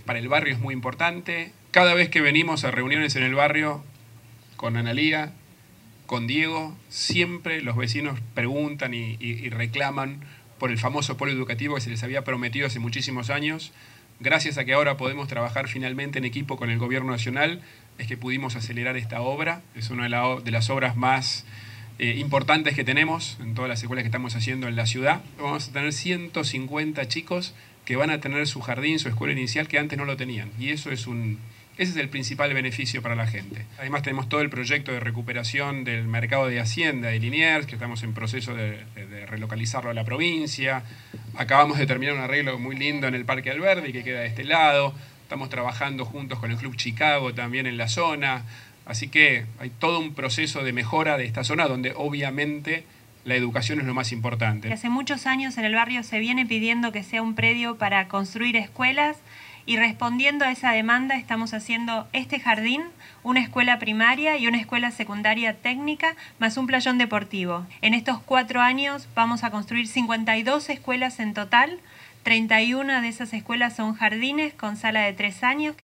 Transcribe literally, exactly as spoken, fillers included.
para el barrio es muy importante. Cada vez que venimos a reuniones en el barrio con Analía, con Diego, siempre los vecinos preguntan y, y, y reclaman por el famoso polo educativo que se les había prometido hace muchísimos años. Gracias a que ahora podemos trabajar finalmente en equipo con el Gobierno Nacional, es que pudimos acelerar esta obra. Es una de, la, de las obras más eh, importantes que tenemos en todas las escuelas que estamos haciendo en la ciudad. Vamos a tener ciento cincuenta chicos que van a tener su jardín, su escuela inicial, que antes no lo tenían. Y eso es un... Ese es el principal beneficio para la gente. Además tenemos todo el proyecto de recuperación del mercado de Hacienda de Liniers, que estamos en proceso de, de, de relocalizarlo a la provincia. Acabamos de terminar un arreglo muy lindo en el Parque Alberdi, que queda de este lado. Estamos trabajando juntos con el Club Chicago también en la zona. Así que hay todo un proceso de mejora de esta zona donde obviamente la educación es lo más importante. Hace muchos años en el barrio se viene pidiendo que sea un predio para construir escuelas. Y respondiendo a esa demanda estamos haciendo este jardín, una escuela primaria y una escuela secundaria técnica, más un playón deportivo. En estos cuatro años vamos a construir cincuenta y dos escuelas en total, treinta y una de esas escuelas son jardines con sala de tres años.